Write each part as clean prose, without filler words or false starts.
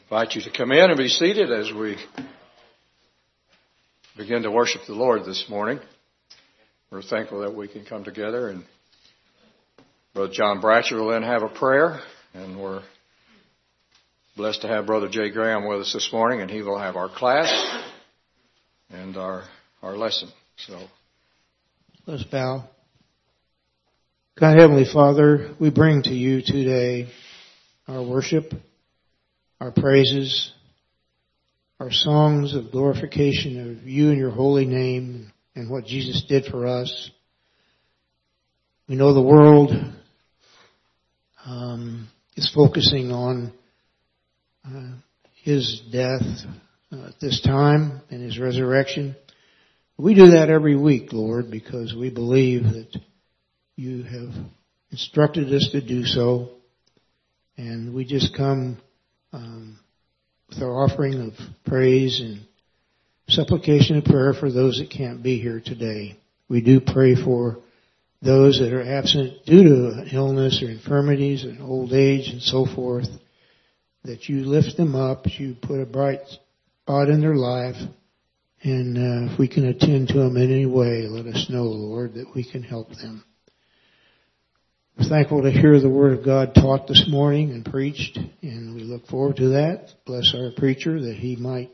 invite you to come in and be seated as we begin to worship the Lord this morning. We're thankful that we can come together, and Brother John Bratcher will then have a prayer, and we're blessed to have Brother Jay Graham with us this morning, and he will have our class and our lesson. So let's bow. God, Heavenly Father, we bring to you today our worship, our praises, our songs of glorification of you and your holy name and what Jesus did for us. We know the world is focusing on his death at this time and his resurrection. We do that every week, Lord, because we believe that you have instructed us to do so. And we just come with our offering of praise and supplication and prayer for those that can't be here today. We do pray for those that are absent due to illness or infirmities and old age and so forth, that you lift them up, you put a bright spot in their life, and if we can attend to them in any way, let us know, Lord, that we can help them. We're thankful to hear the Word of God taught this morning and preached, and we look forward to that. Bless our preacher that he might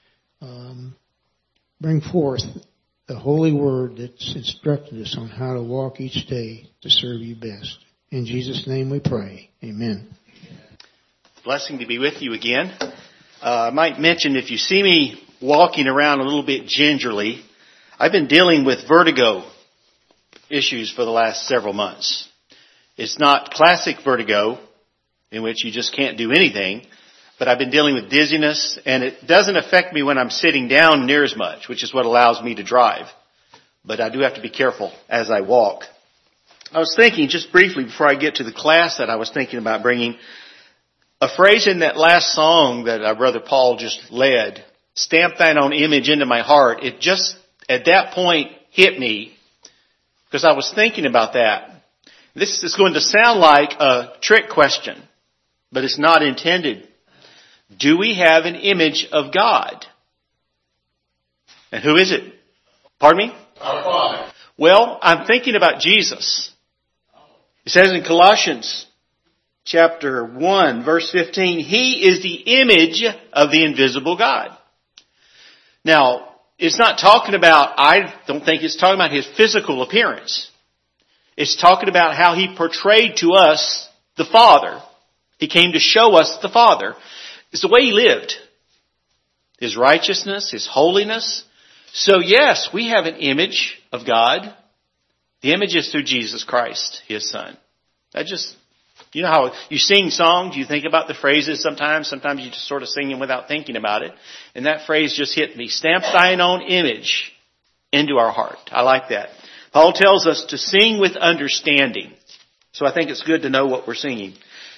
bring forth the holy Word that's instructed us on how to walk each day to serve you best. In Jesus' name we pray. Amen. Blessing to be with you again. I might mention, if you see me walking around a little bit gingerly, I've been dealing with vertigo issues for the last several months. It's not classic vertigo, in which you just can't do anything, but I've been dealing with dizziness, and it doesn't affect me when I'm sitting down near as much, which is what allows me to drive. But I do have to be careful as I walk. I was thinking, just briefly before I get to the class that I was thinking about bringing, a phrase in that last song that our brother Paul just led, "Stamp thine own image into my heart," it just at that point hit me, because I was thinking about that. This is going to sound like a trick question, but it's not intended. Do we have an image of God? And who is it? Pardon me? our Father. Well, I'm thinking about Jesus. It says in Colossians chapter 1, verse 15, He is the image of the invisible God. Now, it's not talking about, I don't think it's talking about His physical appearance. It's talking about how He portrayed to us the Father. He came to show us the Father. It's the way He lived. His righteousness, His holiness. So yes, we have an image of God. The image is through Jesus Christ, His Son. That just, you know how you sing songs, you think about the phrases sometimes you just sort of sing them without thinking about it. And that phrase just hit me. Stamp thine own image into our heart. I like that. Paul tells us to sing with understanding. So I think it's good to know what we're singing.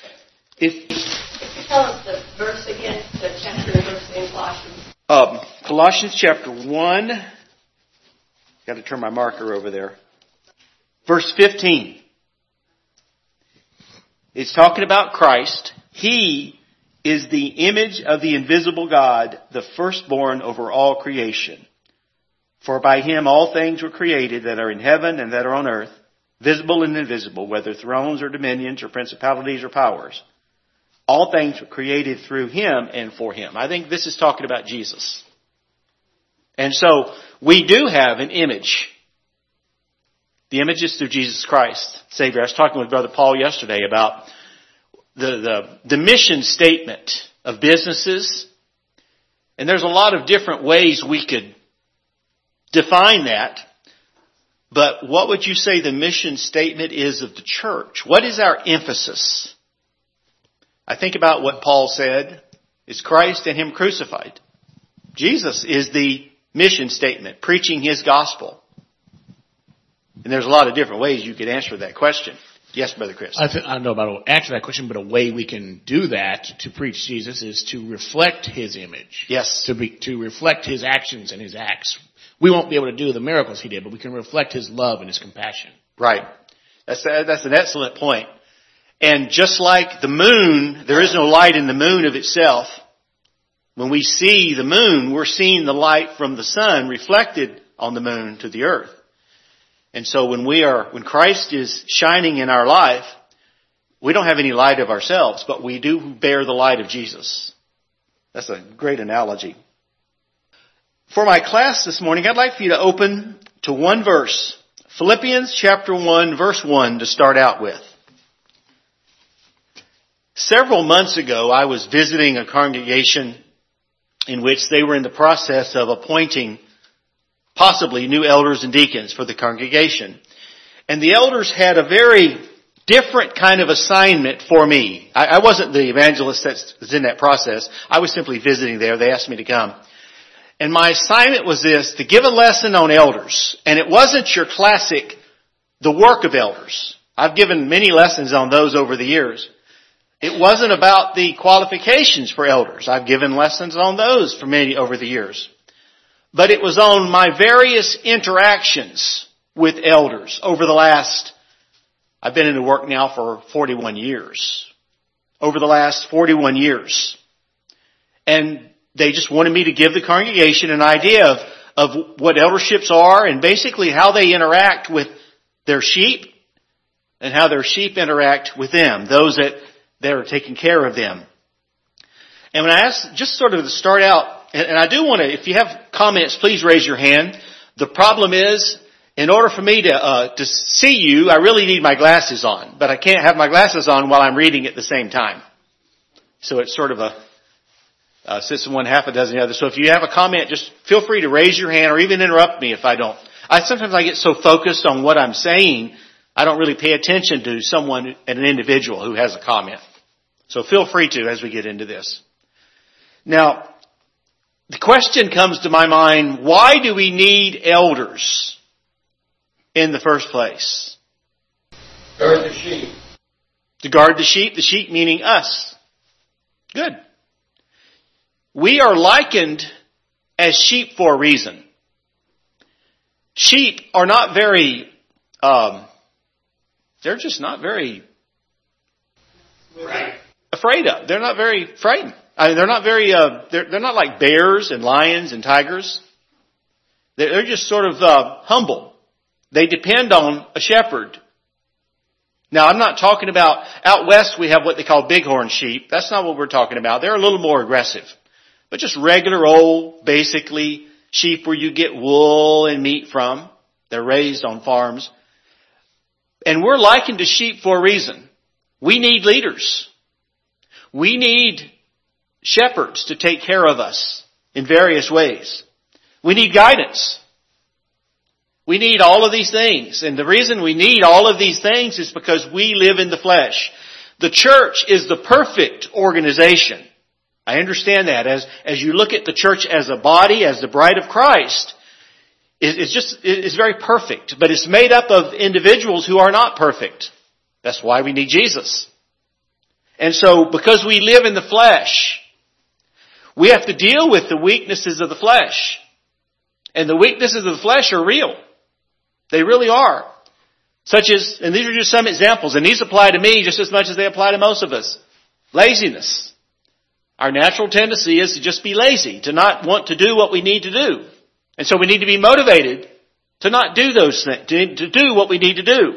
Tell us the verse again, the chapter and verse in Colossians. Colossians chapter 1. Got to turn my marker over there. Verse 15. It's talking about Christ. He is the image of the invisible God, the firstborn over all creation. For by Him all things were created that are in heaven and that are on earth, visible and invisible, whether thrones or dominions or principalities or powers. All things were created through Him and for Him. I think this is talking about Jesus. And so we do have an image. The image is through Jesus Christ, Savior. I was talking with Brother Paul yesterday about the mission statement of businesses. And there's a lot of different ways we could define that. But what would you say the mission statement is of the church? What is our emphasis? I think about what Paul said. It's Christ and Him crucified. Jesus is the mission statement, preaching His gospel. And there's a lot of different ways you could answer that question. Yes, Brother Chris. I don't know about to answer that question, but a way we can do that to preach Jesus is to reflect His image. Yes. To reflect His actions and His acts. We won't be able to do the miracles He did, but we can reflect His love and His compassion. Right. That's an excellent point. And just like the moon, there is no light in the moon of itself. When we see the moon, we're seeing the light from the sun reflected on the moon to the earth. And so when Christ is shining in our life, we don't have any light of ourselves, but we do bear the light of Jesus. That's a great analogy. For my class this morning, I'd like for you to open to one verse. Philippians chapter 1, verse 1 to start out with. Several months ago, I was visiting a congregation in which they were in the process of appointing possibly new elders and deacons for the congregation. And the elders had a very different kind of assignment for me. I wasn't the evangelist that was in that process. I was simply visiting there. They asked me to come. And my assignment was this, to give a lesson on elders. And it wasn't your classic, the work of elders. I've given many lessons on those over the years. It wasn't about the qualifications for elders. I've given lessons on those for many over the years. But it was on my various interactions with elders over the last, I've been in the work now for 41 years. Over the last 41 years. And they just wanted me to give the congregation an idea of what elderships are and basically how they interact with their sheep and how their sheep interact with them, those that are taking care of them. And when I asked, just sort of to start out, and I do want to, if you have comments, please raise your hand. The problem is, in order for me to see you, I really need my glasses on, but I can't have my glasses on while I'm reading at the same time. So it's sort of a system one, half a dozen the other. So if you have a comment, just feel free to raise your hand or even interrupt me if I don't. Sometimes I get so focused on what I'm saying, I don't really pay attention to someone, an individual who has a comment. So feel free to as we get into this. Now, the question comes to my mind, why do we need elders in the first place? Guard the sheep. To guard the sheep meaning us. Good. We are likened as sheep for a reason. Sheep are not very, they're just not very afraid of. They're not very frightened. I mean, they're not very, they're not like bears and lions and tigers. They're just sort of humble. They depend on a shepherd. Now, I'm not talking about, out west we have what they call bighorn sheep. That's not what we're talking about. They're a little more aggressive. But just regular old, basically, sheep where you get wool and meat from. They're raised on farms. And we're likened to sheep for a reason. We need leaders. We need shepherds to take care of us in various ways. We need guidance. We need all of these things. And the reason we need all of these things is because we live in the flesh. The church is the perfect organization. I understand that. As you look at the church as a body, as the bride of Christ, it's very perfect. But it's made up of individuals who are not perfect. That's why we need Jesus. And so, because we live in the flesh, we have to deal with the weaknesses of the flesh. And the weaknesses of the flesh are real. They really are. Such as, and these are just some examples, and these apply to me just as much as they apply to most of us. Laziness. Our natural tendency is to just be lazy, to not want to do what we need to do. And so we need to be motivated to not do those things, to do what we need to do.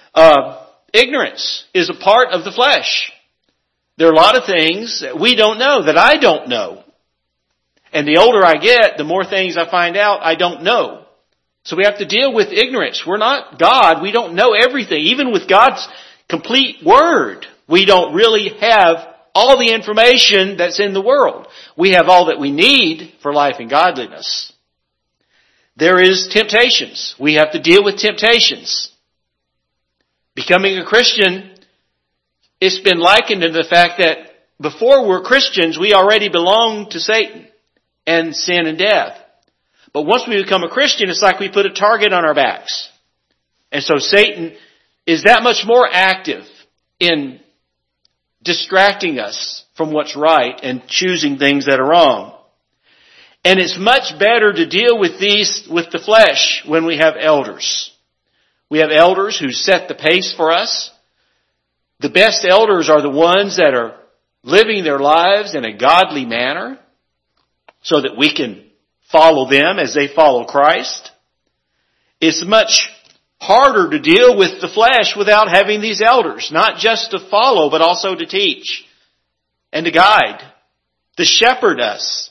Ignorance is a part of the flesh. There are a lot of things that we don't know, that I don't know. And the older I get, the more things I find out I don't know. So we have to deal with ignorance. We're not God. We don't know everything. Even with God's complete Word, we don't really have all the information that's in the world. We have all that we need for life and godliness. There is temptations. We have to deal with temptations. Becoming a Christian, it's been likened to the fact that before we're Christians, we already belong to Satan and sin and death. But once we become a Christian, it's like we put a target on our backs. And so Satan is that much more active in distracting us from what's right and choosing things that are wrong. And it's much better to deal with these, with the flesh, when we have elders. We have elders who set the pace for us. The best elders are the ones that are living their lives in a godly manner. so that we can follow them as they follow Christ. It's much harder to deal with the flesh without having these elders, not just to follow, but also to teach and to guide, to shepherd us.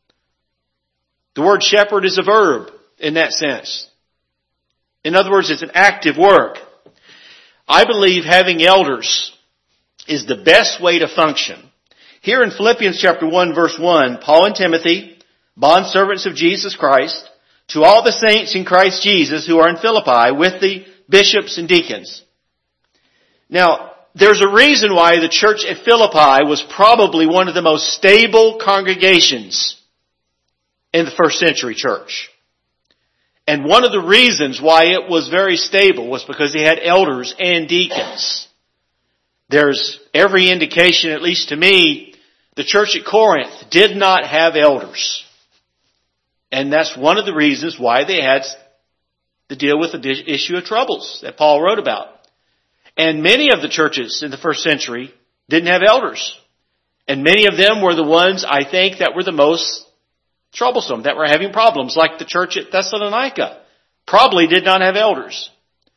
The word shepherd is a verb in that sense. In other words, it's an active work. I believe having elders is the best way to function. Here in Philippians chapter 1 verse 1, Paul and Timothy, bondservants of Jesus Christ, to all the saints in Christ Jesus who are in Philippi with the bishops and deacons. Now, there's a reason why the church at Philippi was probably one of the most stable congregations in the first century church. And one of the reasons why it was very stable was because they had elders and deacons. There's every indication, at least to me, the church at Corinth did not have elders. And that's one of the reasons why they had to deal with the issue of troubles that Paul wrote about. And many of the churches in the first century didn't have elders. And many of them were the ones, I think, that were the most troublesome, that were having problems, like the church at Thessalonica probably did not have elders.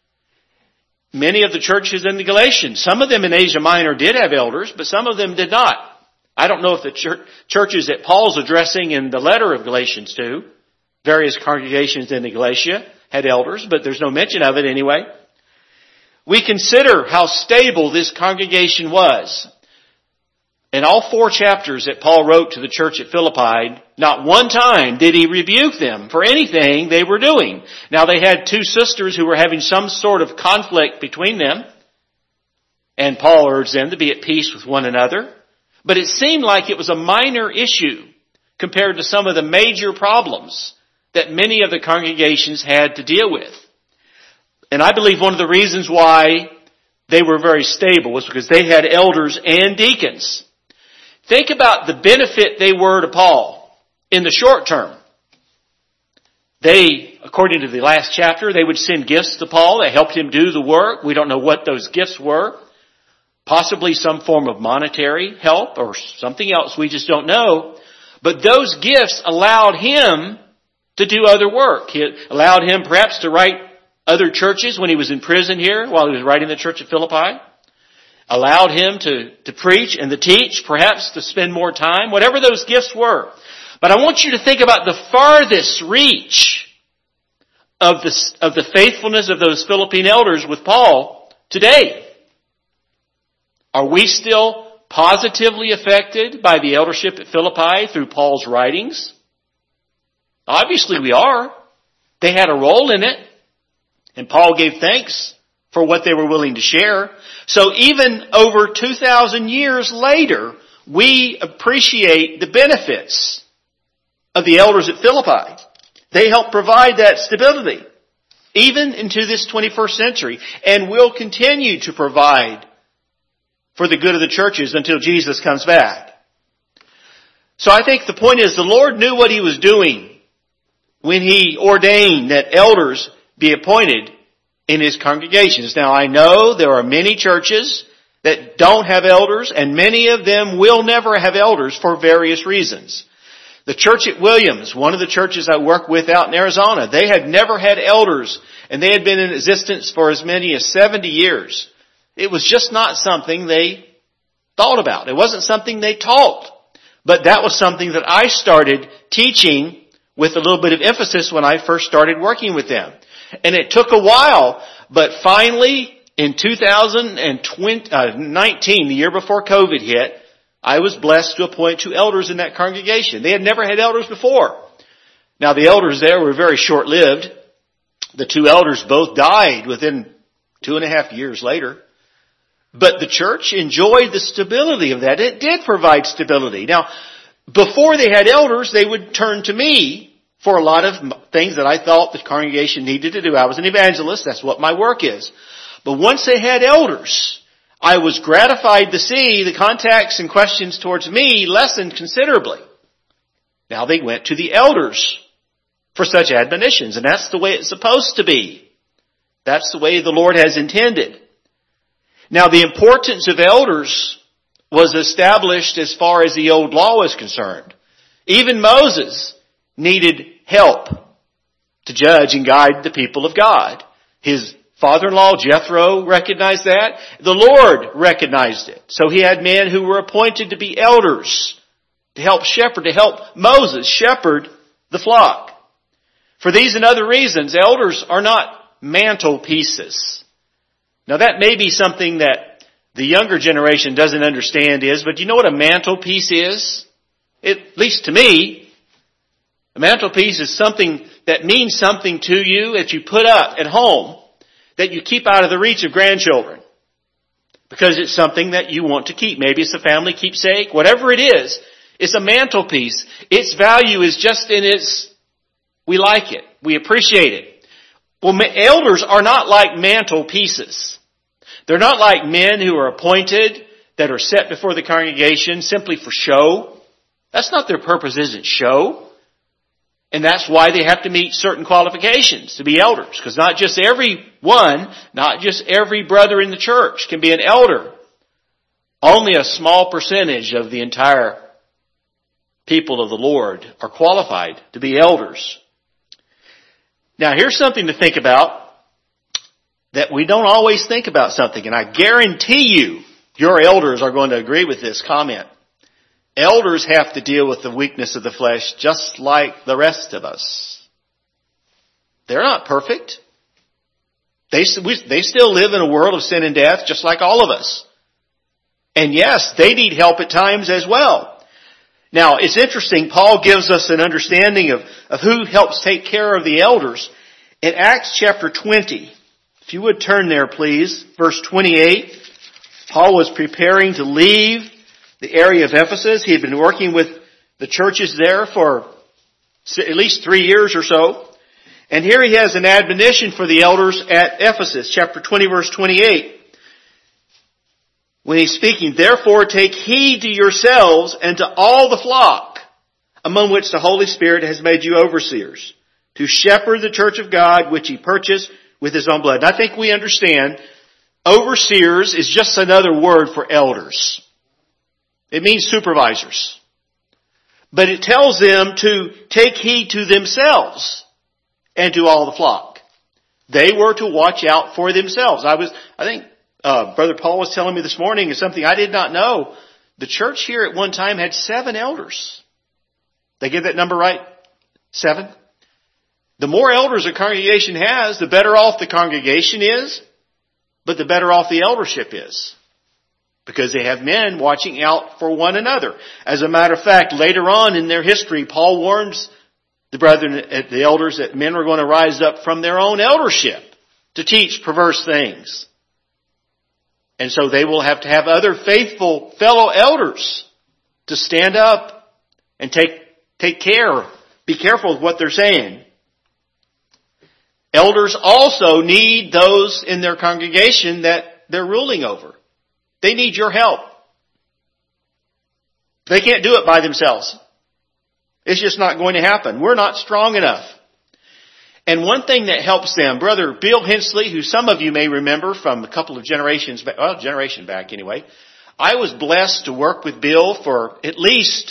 Many of the churches in the Galatians, some of them in Asia Minor did have elders, but some of them did not. I don't know if the churches that Paul's addressing in the letter of Galatians to, various congregations in the Galatia, had elders, but there's no mention of it anyway. We consider how stable this congregation was. In all 4 chapters that Paul wrote to the church at Philippi, not one time did he rebuke them for anything they were doing. Now they had 2 sisters who were having some sort of conflict between them, and Paul urged them to be at peace with one another. But it seemed like it was a minor issue compared to some of the major problems that many of the congregations had to deal with. And I believe one of the reasons why they were very stable was because they had elders and deacons. Think about the benefit they were to Paul in the short term. They, according to the last chapter, they would send gifts to Paul. They helped him do the work. We don't know what those gifts were. Possibly some form of monetary help or something else. We just don't know. But those gifts allowed him to do other work. It allowed him perhaps to write other churches when he was in prison here while he was writing the church at Philippi. Allowed him to preach and to teach, perhaps to spend more time, whatever those gifts were. But I want you to think about the farthest reach of the faithfulness of those Philippine elders with Paul today. Are we still positively affected by the eldership at Philippi through Paul's writings? Obviously we are. They had a role in it. And Paul gave thanks for what they were willing to share. So even over 2,000 years later, we appreciate the benefits of the elders at Philippi. They helped provide that stability, even into this 21st century, and will continue to provide for the good of the churches until Jesus comes back. So I think the point is the Lord knew what He was doing when He ordained that elders be appointed in His congregations. Now I know there are many churches that don't have elders, and many of them will never have elders for various reasons. The church at Williams, one of the churches I work with out in Arizona, they had never had elders, and they had been in existence for as many as 70 years. It was just not something they thought about. It wasn't something they taught. But that was something that I started teaching with a little bit of emphasis when I first started working with them. And it took a while, but finally in 2019, the year before COVID hit, I was blessed to appoint 2 elders in that congregation. They had never had elders before. Now the elders there were very short-lived. The 2 elders both died within 2.5 years later. But the church enjoyed the stability of that. It did provide stability. Now, before they had elders, they would turn to me for a lot of things that I thought the congregation needed to do. I was an evangelist. That's what my work is. But once they had elders, I was gratified to see the contacts and questions towards me lessened considerably. Now they went to the elders for such admonitions, and that's the way it's supposed to be. That's the way the Lord has intended. Now the importance of elders was established as far as the old law was concerned. Even Moses needed help to judge and guide the people of God. His father-in-law, Jethro, recognized that. The Lord recognized it. So he had men who were appointed to be elders to help shepherd, to help Moses shepherd the flock. For these and other reasons, elders are not mantelpieces. Now that may be something that the younger generation doesn't understand but do you know what a mantelpiece is? At least to me, a mantelpiece is something that means something to you that you put up at home that you keep out of the reach of grandchildren because it's something that you want to keep. Maybe it's a family keepsake, whatever it is. It's a mantelpiece. Its value is just in we like it. We appreciate it. Well, elders are not like mantelpieces. They're not like men who are appointed that are set before the congregation simply for show. That's not their purpose, isn't show. And that's why they have to meet certain qualifications to be elders. Because not just everyone, not just every brother in the church can be an elder. Only a small percentage of the entire people of the Lord are qualified to be elders. Now here's something to think about that we don't always think about something. And I guarantee you, your elders are going to agree with this comment. Elders have to deal with the weakness of the flesh just like the rest of us. They're not perfect. They still live in a world of sin and death just like all of us. And yes, they need help at times as well. Now, it's interesting, Paul gives us an understanding of who helps take care of the elders. In Acts chapter 20, if you would turn there please, verse 28, Paul was preparing to leave the area of Ephesus. He had been working with the churches there for at least 3 years or so. And here he has an admonition for the elders at Ephesus, chapter 20, verse 28. When he's speaking, therefore take heed to yourselves and to all the flock, among which the Holy Spirit has made you overseers, to shepherd the church of God, which he purchased with his own blood. And I think we understand overseers is just another word for elders. It means supervisors. But it tells them to take heed to themselves and to all the flock. They were to watch out for themselves. I think Brother Paul was telling me this morning is something I did not know. The church here at one time had 7 elders. They get that number right? 7? The more elders a congregation has, the better off the congregation is, but the better off the eldership is. Because they have men watching out for one another. As a matter of fact, later on in their history, Paul warns the brethren, the elders, that men are going to rise up from their own eldership to teach perverse things. And so they will have to have other faithful fellow elders to stand up and take care, be careful with what they're saying. Elders also need those in their congregation that they're ruling over. They need your help. They can't do it by themselves. It's just not going to happen. We're not strong enough. And one thing that helps them, Brother Bill Hensley, who some of you may remember from a couple of generations back, generation back anyway, I was blessed to work with Bill for at least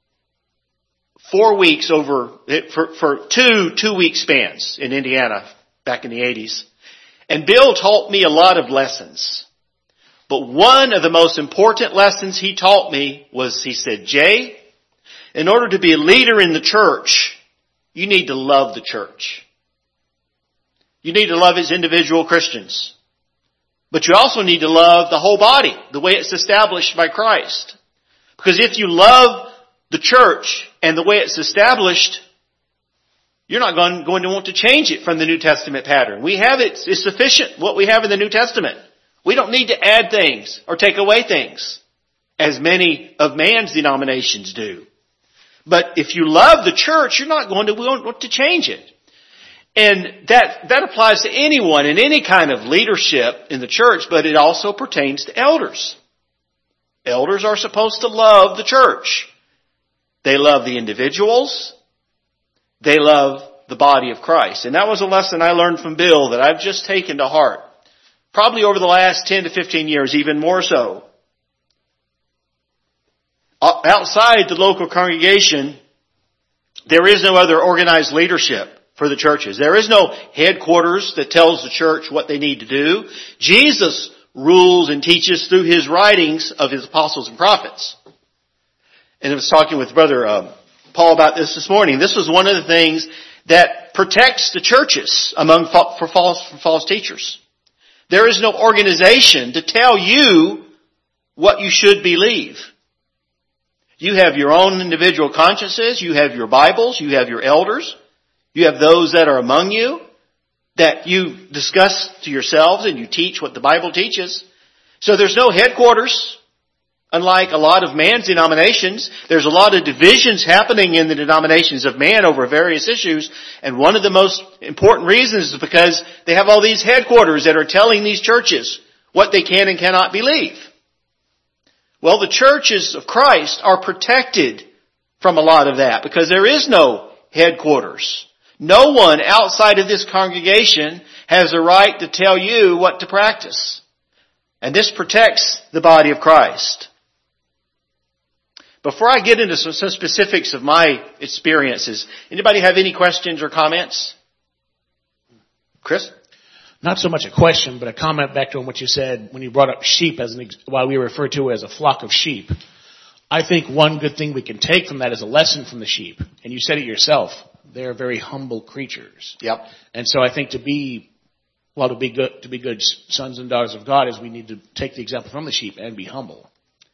4 weeks for two-week spans in Indiana back in the 80s. And Bill taught me a lot of lessons. But one of the most important lessons he taught me was, he said, Jay, in order to be a leader in the church, you need to love the church. You need to love its individual Christians. But you also need to love the whole body, the way it's established by Christ. Because if you love the church and the way it's established, you're not going to want to change it from the New Testament pattern. We have it. It's sufficient what we have in the New Testament. We don't need to add things or take away things, as many of man's denominations do. But if you love the church, you're not going to want to change it. And that applies to anyone in any kind of leadership in the church, but it also pertains to elders. Elders are supposed to love the church. They love the individuals. They love the body of Christ. And that was a lesson I learned from Bill that I've just taken to heart. Probably over the last 10 to 15 years, even more so. Outside the local congregation, There is no other organized leadership for the churches. There is no headquarters that tells the church what they need to do. Jesus rules and teaches through his writings of his apostles and prophets. And I was talking with Brother Paul about this morning. This was one of the things that protects the churches for false teachers. There is no organization to tell you what you should believe. You have your own individual consciences. You have your Bibles. You have your elders. You have those that are among you that you discuss to yourselves and you teach what the Bible teaches. So there's no headquarters. Unlike a lot of man's denominations, there's a lot of divisions happening in the denominations of man over various issues. And one of the most important reasons is because they have all these headquarters that are telling these churches what they can and cannot believe. Well, the churches of Christ are protected from a lot of that because there is no headquarters. No one outside of this congregation has a right to tell you what to practice. And this protects the body of Christ. Before I get into some specifics of my experiences, anybody have any questions or comments? Chris? Not so much a question, but a comment back to what you said when you brought up sheep as while we refer to it as a flock of sheep. I think one good thing we can take from that is a lesson from the sheep. And you said it yourself. They're very humble creatures. Yep. And so I think to be good sons and daughters of God is we need to take the example from the sheep and be humble.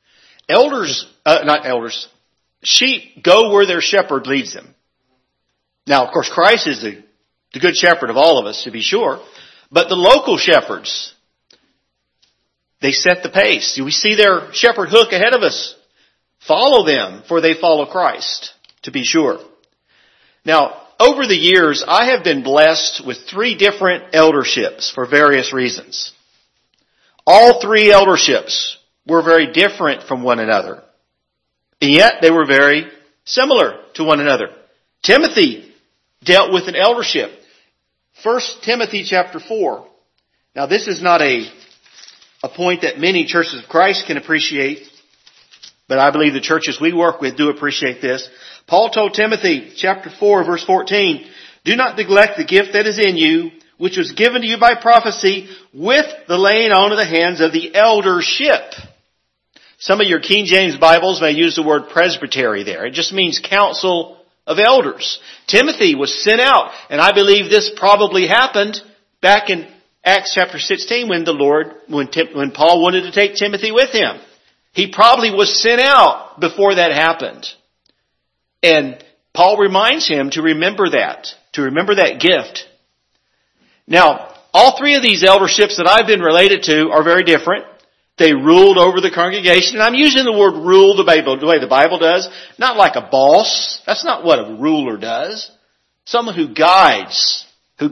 Sheep go where their shepherd leads them. Now, of course, Christ is the good shepherd of all of us, to be sure. But the local shepherds, they set the pace. We see their shepherd hook ahead of us. Follow them, for they follow Christ, to be sure. Now, over the years, I have been blessed with 3 different elderships for various reasons. All 3 elderships were very different from one another. And yet they were very similar to one another. Timothy dealt with an eldership. 1 Timothy chapter 4. Now this is not a point that many churches of Christ can appreciate, but I believe the churches we work with do appreciate this. Paul told Timothy, chapter 4, verse 14, "Do not neglect the gift that is in you, which was given to you by prophecy, with the laying on of the hands of the eldership." Some of your King James Bibles may use the word presbytery there. It just means council of elders. Timothy was sent out, and I believe this probably happened back in Acts chapter 16 when Paul wanted to take Timothy with him. He probably was sent out before that happened. And Paul reminds him to remember that gift. Now, all 3 of these elderships that I've been related to are very different. They ruled over the congregation. And I'm using the word rule the way the Bible does. Not like a boss. That's not what a ruler does. Someone who guides.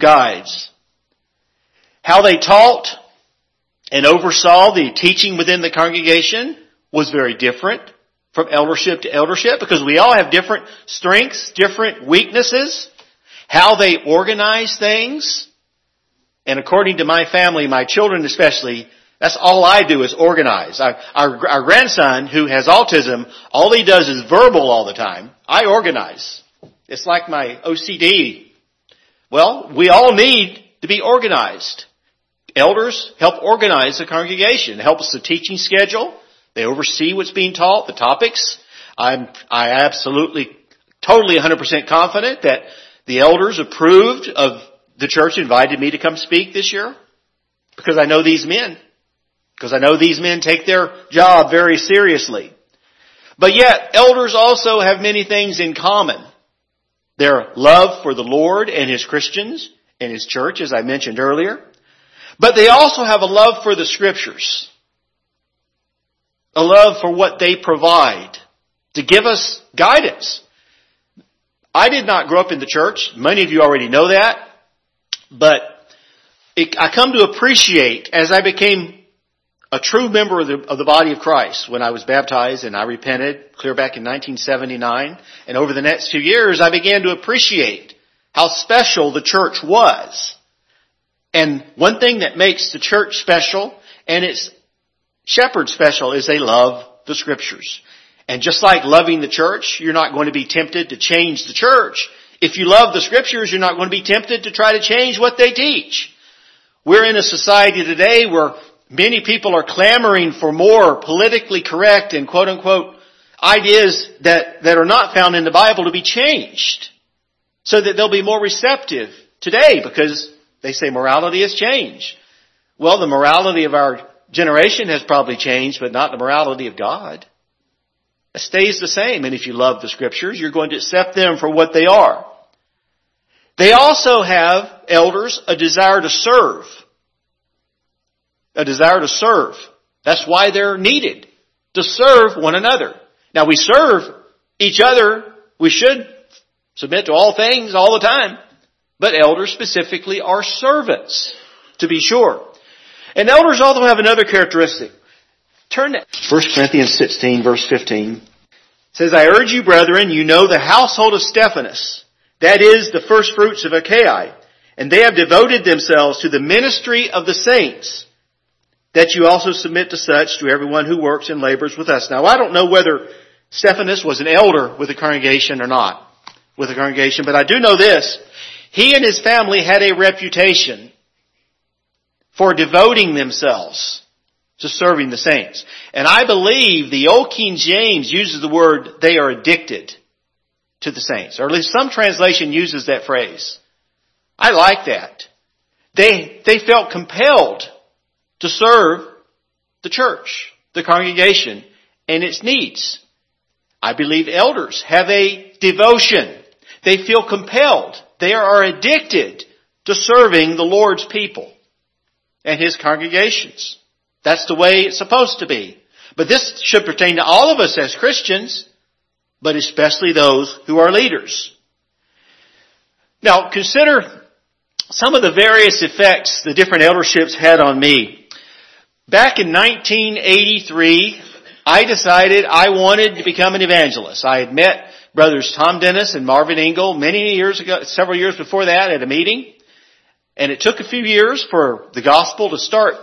How they taught and oversaw the teaching within the congregation was very different from eldership to eldership because we all have different strengths, different weaknesses. How they organize things. And according to my family, my children especially, that's all I do is organize. Our grandson, who has autism, all he does is verbal all the time. I organize. It's like my OCD. Well, we all need to be organized. Elders help organize the congregation. They help us the teaching schedule. They oversee what's being taught, the topics. I absolutely, totally 100% confident that the elders approved of the church invited me to come speak this year because I know these men. Because I know these men take their job very seriously. But yet, elders also have many things in common. Their love for the Lord and His Christians and His church, as I mentioned earlier. But they also have a love for the Scriptures. A love for what they provide to give us guidance. I did not grow up in the church. Many of you already know that. But I come to appreciate as I became a true member of the body of Christ when I was baptized and I repented clear back in 1979. And over the next few years, I began to appreciate how special the church was. And one thing that makes the church special and its shepherd special is they love the Scriptures. And just like loving the church, you're not going to be tempted to change the church. If you love the Scriptures, you're not going to be tempted to try to change what they teach. We're in a society today where many people are clamoring for more politically correct and quote unquote ideas that are not found in the Bible to be changed, so that they'll be more receptive today, because they say morality has changed. Well, the morality of our generation has probably changed, but not the morality of God. It stays the same. And if you love the Scriptures, you're going to accept them for what they are. They also have, elders, a desire to serve. A desire to serve. That's why they're needed. To serve one another. Now, we serve each other. We should submit to all things all the time. But elders specifically are servants, to be sure. And elders also have another characteristic. Turn to 1 Corinthians 16, verse 15. It says, I urge you, brethren, you know the household of Stephanas, that is, the first fruits of Achaia, and they have devoted themselves to the ministry of the saints, that you also submit to such, to everyone who works and labors with us. Now, I don't know whether Stephanas was an elder with the congregation or not, with the congregation, but I do know this. He and his family had a reputation for devoting themselves to serving the saints. And I believe the Old King James uses the word, they are addicted to the saints. Or at least some translation uses that phrase. I like that. They felt compelled to serve the church, the congregation, and its needs. I believe elders have a devotion. They feel compelled. They are addicted to serving the Lord's people and His congregations. That's the way it's supposed to be. But this should pertain to all of us as Christians, but especially those who are leaders. Now, consider some of the various effects the different elderships had on me. Back in 1983, I decided I wanted to become an evangelist. I had met brothers Tom Dennis and Marvin Engel many years ago, several years before that, at a meeting. And it took a few years for the gospel to start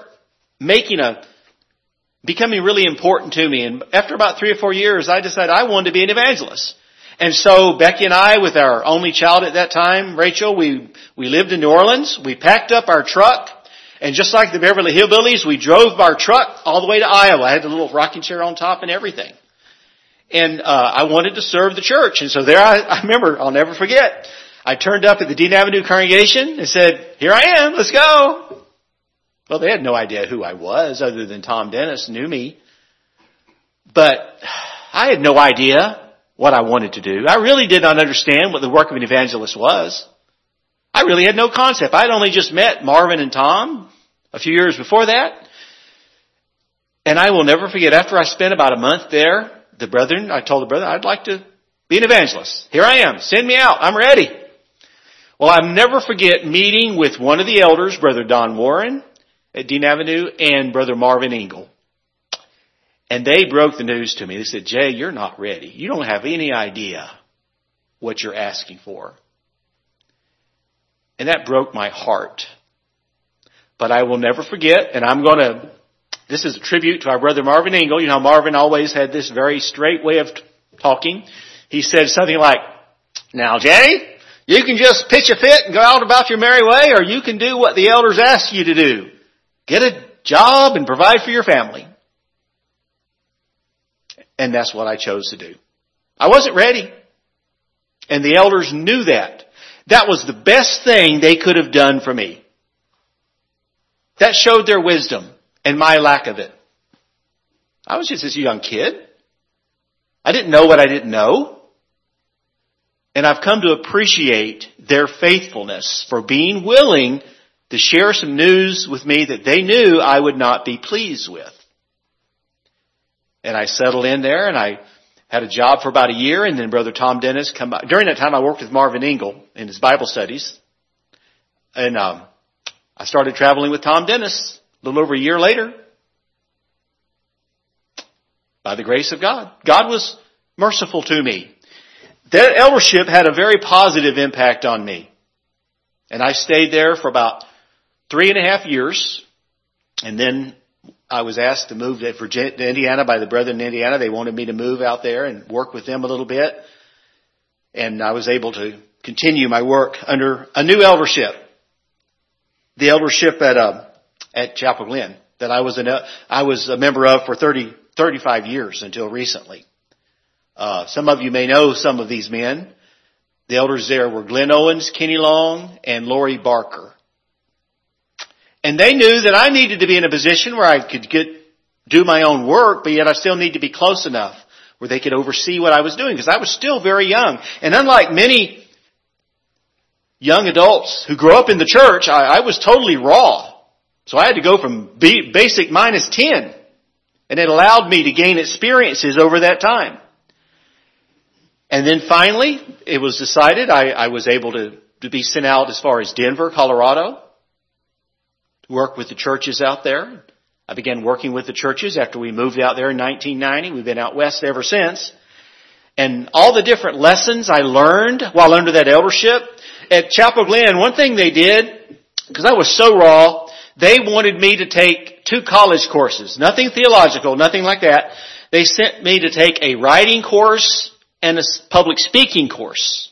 becoming really important to me. And after about 3 or 4 years, I decided I wanted to be an evangelist. And so Becky and I, with our only child at that time, Rachel, we lived in New Orleans. We packed up our truck. And just like the Beverly Hillbillies, we drove our truck all the way to Iowa. I had a little rocking chair on top and everything. And I wanted to serve the church. And so there I remember, I'll never forget, I turned up at the Dean Avenue congregation and said, here I am, let's go. Well, they had no idea who I was other than Tom Dennis knew me. But I had no idea what I wanted to do. I really did not understand what the work of an evangelist was. I really had no concept. I'd only just met Marvin and Tom a few years before that. And I will never forget, after I spent about a month there, I told the brethren, I'd like to be an evangelist. Here I am. Send me out. I'm ready. Well, I'll never forget meeting with one of the elders, Brother Don Warren at Dean Avenue, and Brother Marvin Engel. And they broke the news to me. They said, Jay, you're not ready. You don't have any idea what you're asking for. And that broke my heart. But I will never forget, and this is a tribute to our brother Marvin Engel. You know, Marvin always had this very straight way of talking. He said something like, now, Jay, you can just pitch a fit and go out about your merry way, or you can do what the elders ask you to do. Get a job and provide for your family. And that's what I chose to do. I wasn't ready. And the elders knew that. That was the best thing they could have done for me. That showed their wisdom and my lack of it. I was just this young kid. I didn't know what I didn't know. And I've come to appreciate their faithfulness for being willing to share some news with me that they knew I would not be pleased with. And I settled in there, and I had a job for about a year, and then Brother Tom Dennis come by. During that time, I worked with Marvin Engel in his Bible studies. And I started traveling with Tom Dennis a little over a year later. By the grace of God. God was merciful to me. That eldership had a very positive impact on me. And I stayed there for about 3.5 years. And then I was asked to move to Indiana by the Brethren in Indiana. They wanted me to move out there and work with them a little bit. And I was able to continue my work under a new eldership. The eldership at Chapel Glen that I was a member of for 35 years until recently. Some of you may know some of these men. The elders there were Glenn Owens, Kenny Long, and Lori Barker. And they knew that I needed to be in a position where I could do my own work, but yet I still need to be close enough where they could oversee what I was doing, because I was still very young. And unlike many young adults who grew up in the church, I was totally raw. So I had to go from basic minus 10. And it allowed me to gain experiences over that time. And then finally, it was decided I was able to be sent out as far as Denver, Colorado, to work with the churches out there. I began working with the churches after we moved out there in 1990. We've been out west ever since. And all the different lessons I learned while under that eldership. At Chapel Glen, one thing they did, because I was so raw, they wanted me to take 2 college courses. Nothing theological, nothing like that. They sent me to take a writing course and a public speaking course.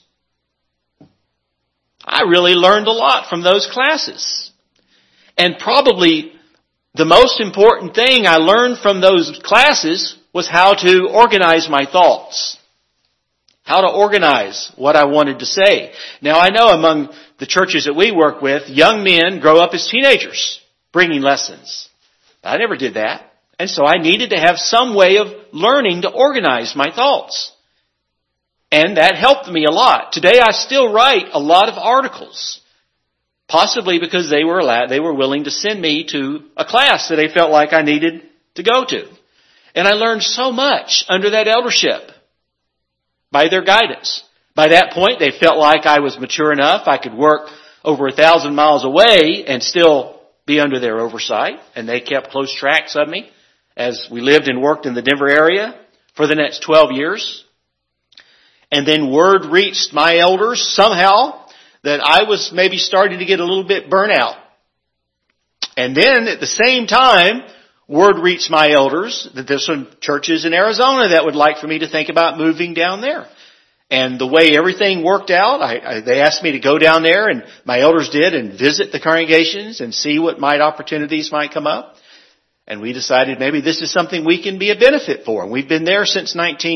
I really learned a lot from those classes. And probably the most important thing I learned from those classes was how to organize my thoughts. How to organize what I wanted to say. Now I know among the churches that we work with, young men grow up as teenagers, bringing lessons. I never did that. And so I needed to have some way of learning to organize my thoughts. And that helped me a lot. Today I still write a lot of articles. Possibly because they were willing to send me to a class that they felt like I needed to go to. And I learned so much under that eldership by their guidance. By that point, they felt like I was mature enough. I could work over 1,000 miles away and still be under their oversight. And they kept close tracks of me as we lived and worked in the Denver area for the next 12 years. And then word reached my elders somehow that I was maybe starting to get a little bit burnt out. And then at the same time, word reached my elders that there's some churches in Arizona that would like for me to think about moving down there. And the way everything worked out, they asked me to go down there, and my elders did, and visit the congregations and see what opportunities might come up. And we decided maybe this is something we can be a benefit for. And we've been there since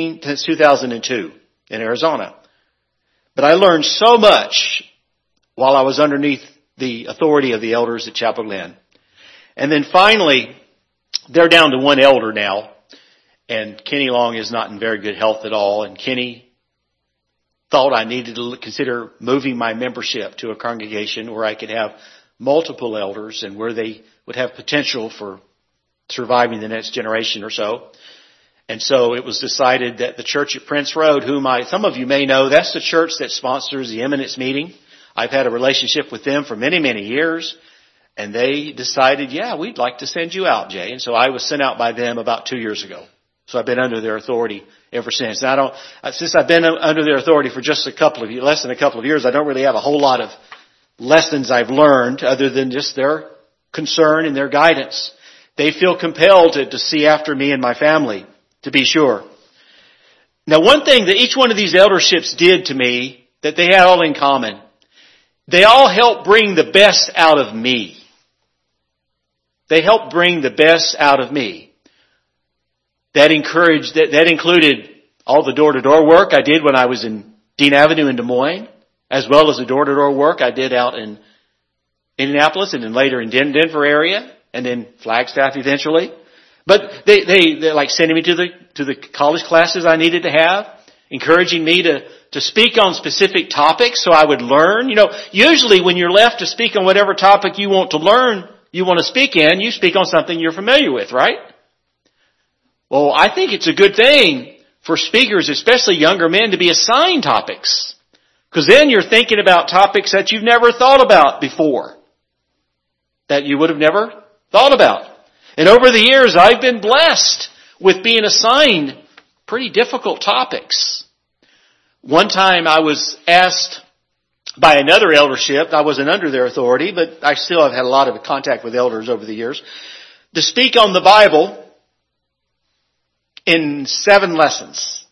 2002 in Arizona. But I learned so much while I was underneath the authority of the elders at Chapel Glen. And then finally, they're down to one elder now. And Kenny Long is not in very good health at all. And Kenny thought I needed to consider moving my membership to a congregation where I could have multiple elders and where they would have potential for surviving the next generation or so. And so it was decided that the church at Prince Road, some of you may know, that's the church that sponsors the Eminence meeting. I've had a relationship with them for many, many years. And they decided, yeah, we'd like to send you out, Jay. And so I was sent out by them about 2 years ago. So I've been under their authority ever since. Now since I've been under their authority for just less than a couple of years, I don't really have a whole lot of lessons I've learned other than just their concern and their guidance. They feel compelled to see after me and my family, to be sure. Now, one thing that each one of these elderships did to me that they had all in common, they all helped bring the best out of me. They helped bring the best out of me. That included all the door-to-door work I did when I was in Dean Avenue in Des Moines, as well as the door-to-door work I did out in Indianapolis and then later in Denver area, and then Flagstaff eventually. But they're like sending me to the college classes I needed to have, encouraging me to speak on specific topics so I would learn. You know, usually when you're left to speak on whatever topic you want to learn, you want to speak in, you speak on something you're familiar with, right? Well, I think it's a good thing for speakers, especially younger men, to be assigned topics. Because then you're thinking about topics that you've never thought about before. That you would have never thought about. And over the years, I've been blessed with being assigned pretty difficult topics. One time I was asked by another eldership, I wasn't under their authority, but I still have had a lot of contact with elders over the years. to speak on the Bible in 7 lessons.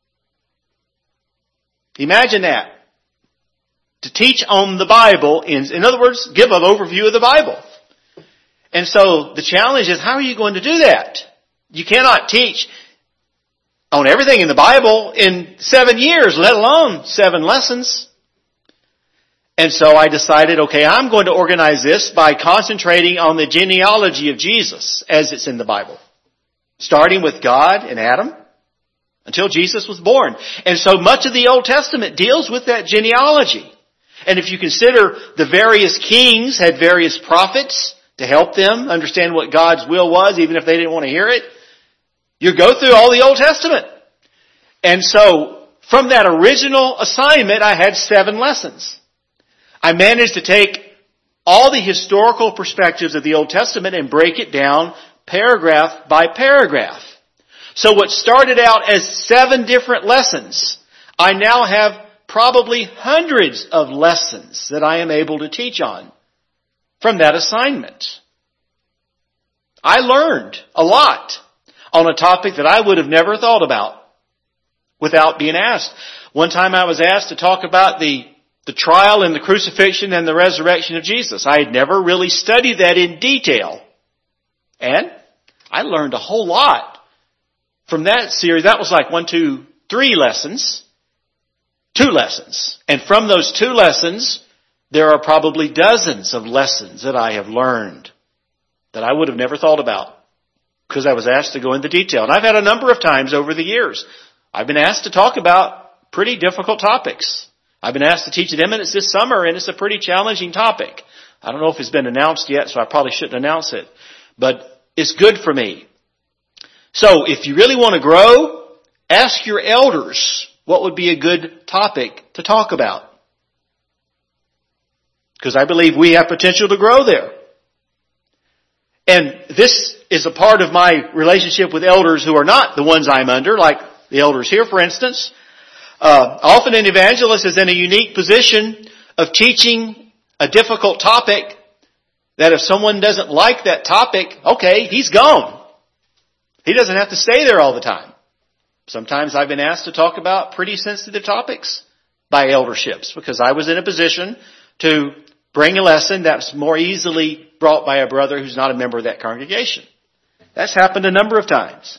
Imagine that. To teach on the Bible, in other words, give an overview of the Bible. And so the challenge is, how are you going to do that? You cannot teach on everything in the Bible in 7 years, let alone 7 lessons. And so I decided, okay, I'm going to organize this by concentrating on the genealogy of Jesus as it's in the Bible. Starting with God and Adam until Jesus was born. And so much of the Old Testament deals with that genealogy. And if you consider the various kings had various prophets to help them understand what God's will was, even if they didn't want to hear it, you go through all the Old Testament. And so from that original assignment, I had 7 lessons. I managed to take all the historical perspectives of the Old Testament and break it down paragraph by paragraph. So what started out as 7 different lessons, I now have probably hundreds of lessons that I am able to teach on from that assignment. I learned a lot on a topic that I would have never thought about without being asked. One time I was asked to talk about the trial and the crucifixion and the resurrection of Jesus. I had never really studied that in detail. And I learned a whole lot from that series. That was like 3 lessons. 2 lessons. And from those 2 lessons, there are probably dozens of lessons that I have learned that I would have never thought about because I was asked to go into detail. And I've had a number of times over the years, I've been asked to talk about pretty difficult topics. I've been asked to teach at Eminence this summer, and it's a pretty challenging topic. I don't know if it's been announced yet, so I probably shouldn't announce it. But it's good for me. So if you really want to grow, ask your elders what would be a good topic to talk about. Because I believe we have potential to grow there. And this is a part of my relationship with elders who are not the ones I'm under, like the elders here, for instance. Often an evangelist is in a unique position of teaching a difficult topic that if someone doesn't like that topic, okay, he's gone. He doesn't have to stay there all the time. Sometimes I've been asked to talk about pretty sensitive topics by elderships because I was in a position to bring a lesson that's more easily brought by a brother who's not a member of that congregation. That's happened a number of times.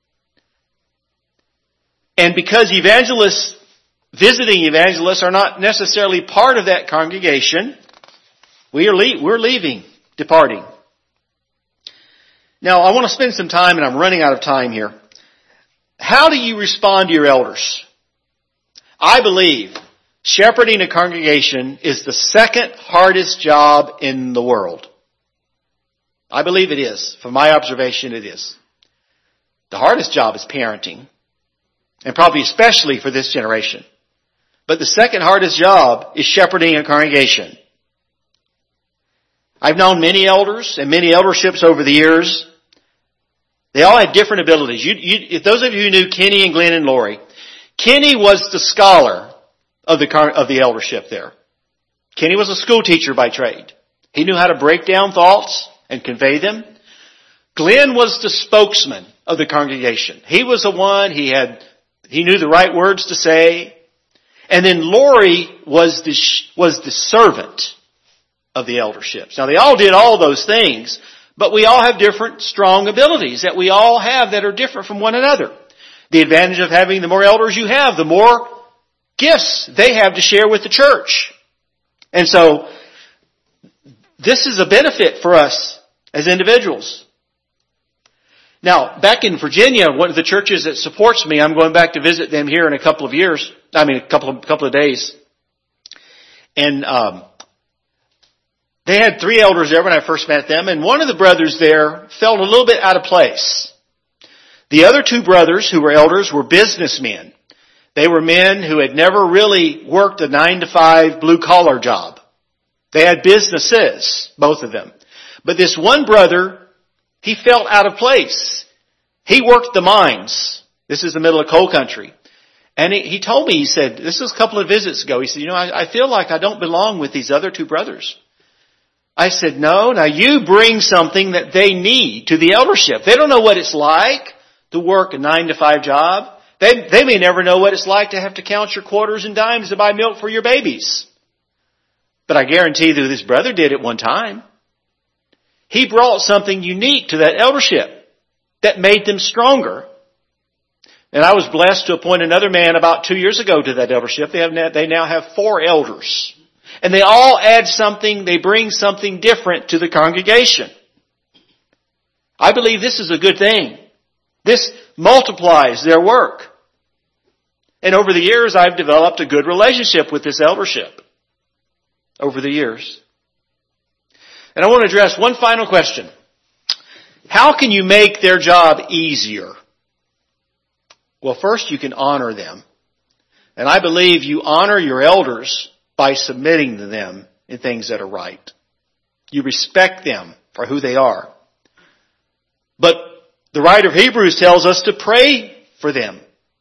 And because visiting evangelists are not necessarily part of that congregation, we're leaving, departing. Now, I want to spend some time, and I'm running out of time here. How do you respond to your elders? I believe shepherding a congregation is the second hardest job in the world. I believe it is. From my observation, it is. The hardest job is parenting, and probably especially for this generation. But the second hardest job is shepherding a congregation. I've known many elders and many elderships over the years. They all had different abilities. If those of you who knew Kenny and Glenn and Lori, Kenny was the scholar of the eldership there. Kenny was a school teacher by trade. He knew how to break down thoughts and convey them. Glenn was the spokesman of the congregation. He was the one, he knew the right words to say. And then Lori was the servant of the elderships. Now they all did all those things, but we all have different strong abilities that we all have that are different from one another. The advantage of having the more elders you have, the more gifts they have to share with the church. And so this is a benefit for us as individuals. Now, back in Virginia, one of the churches that supports me, I'm going back to visit them here in a couple of days. And they had 3 elders there when I first met them, and one of the brothers there felt a little bit out of place. The other 2 brothers who were elders were businessmen. They were men who had never really worked a 9-to-5 blue-collar job. They had businesses, both of them. But this one brother, he felt out of place. He worked the mines. This is the middle of coal country. And he told me, he said, this was a couple of visits ago, he said, I feel like I don't belong with these other 2 brothers. I said, no, now you bring something that they need to the eldership. They don't know what it's like to work a 9-to-5 job. They may never know what it's like to have to count your quarters and dimes to buy milk for your babies. But I guarantee that this brother did it one time. He brought something unique to that eldership that made them stronger. And I was blessed to appoint another man about 2 years ago to that eldership. They now have 4 elders. And they all add something, they bring something different to the congregation. I believe this is a good thing. This multiplies their work. And over the years, I've developed a good relationship with this eldership. Over the years. And I want to address one final question. How can you make their job easier? Well, first you can honor them. And I believe you honor your elders by submitting to them in things that are right. You respect them for who they are. But the writer of Hebrews tells us to pray for them,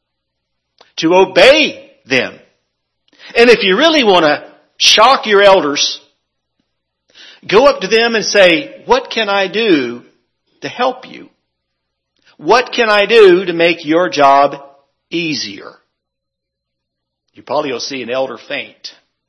to obey them. And if you really want to shock your elders, go up to them and say, what can I do to help you? What can I do to make your job easier? You probably will see an elder faint.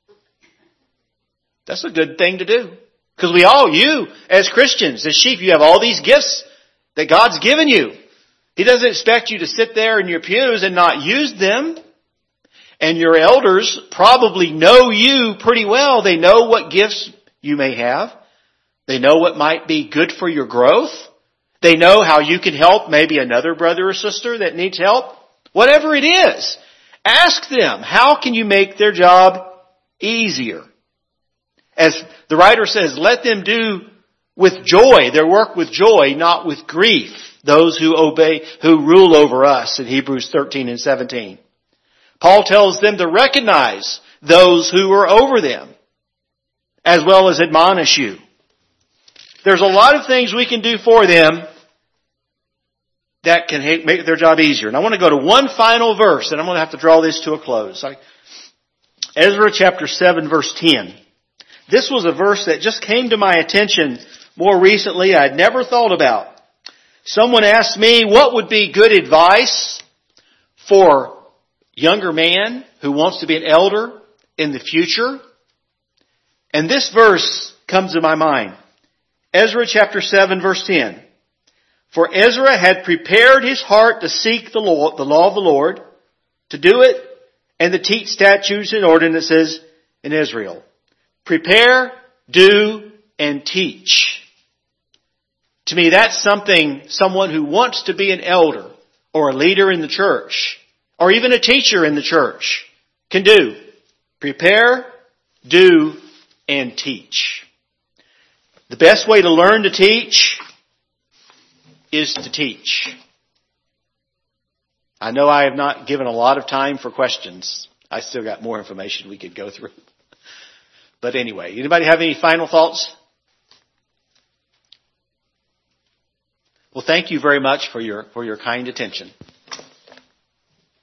That's a good thing to do. Because you as Christians, as sheep, you have all these gifts that God's given you. He doesn't expect you to sit there in your pews and not use them. And your elders probably know you pretty well. They know what gifts you may have. They know what might be good for your growth. They know how you can help maybe another brother or sister that needs help. Whatever it is, ask them, how can you make their job easier? As the writer says, let them do with joy, their work with joy, not with grief. Those who rule over us in Hebrews 13 and 17. Paul tells them to recognize those who are over them, as well as admonish you. There's a lot of things we can do for them that can make their job easier. And I want to go to one final verse, and I'm going to have to draw this to a close. Ezra chapter 7, verse 10. This was a verse that just came to my attention more recently. I'd never thought about. Someone asked me, what would be good advice for a younger man who wants to be an elder in the future? And this verse comes to my mind. Ezra chapter 7, verse 10. For Ezra had prepared his heart to seek the law of the Lord, to do it, and to teach statutes and ordinances in Israel. Prepare, do, and teach. To me, that's someone who wants to be an elder or a leader in the church or even a teacher in the church can do. Prepare, do, and teach. The best way to learn to teach is to teach. I know I have not given a lot of time for questions. I still got more information we could go through. But anyway, anybody have any final thoughts? Well, thank you very much for your kind attention.